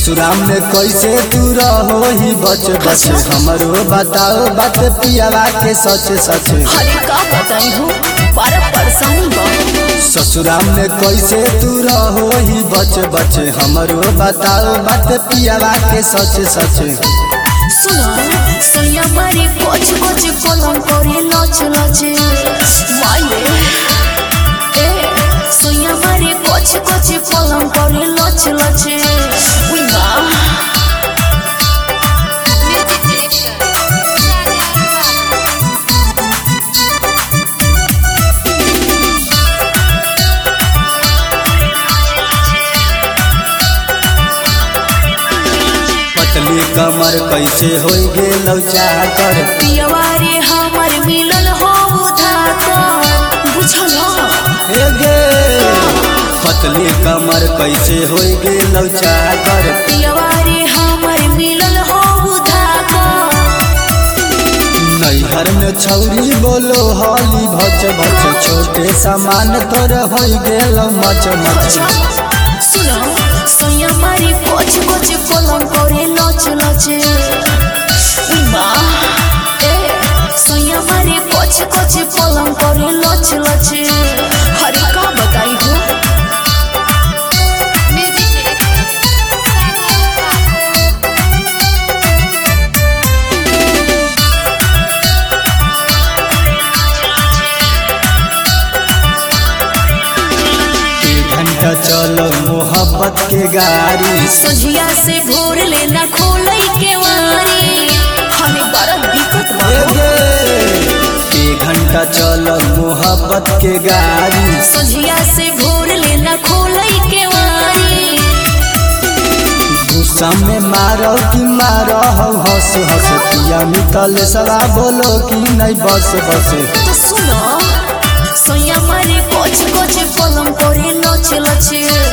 ससुराल में कैसे तू रहो ही बच बच हमरो बताओ बात पियावा के सच सच। अरे का बताई हो बड़ा परेशानी बा। ससुराल में कैसे तू रहो ही बच बच हमरो बताओ बात पियावा के सच सच। सुनो सैया मारी कोच कोच पलंग करे लच लच माये ए सैया मारी कोच कोच पलंग करे लच लच उई मां। पतली कमर कैसे हो गेल चाकर पियवारे हमर मिलन हो उधाकर बुझल हे गे। पतली कमर कैसे हो गेल चाकर पियवारे हमर मिलन हो उधाकर। नैहर में छौरी बोलो हली भच भच छोटे सामान तोर हो गेल मच मच। सुनो सैया मारी कोच कोच पलंग करे लच लच उई मां ए सैया मारी कोच कोच पलंग करे लच लच। अरे का बताई हो घंटा चलो मोहब्बत के गाड़ी सजिया से भोर लेना खोले के वारी। हमें बड़ा दिक्कत बा। हे गे। एक घंटा चलो मोहब्बत के गाड़ी सजिया से भोर लेना खोले के वारी। गुस्सा में मारो कि मारो हंस हंस पिया मितल सला बोलो कि नहीं बस बस। तो सुनो सैया मारी कोच कोच पलंग करे लच लच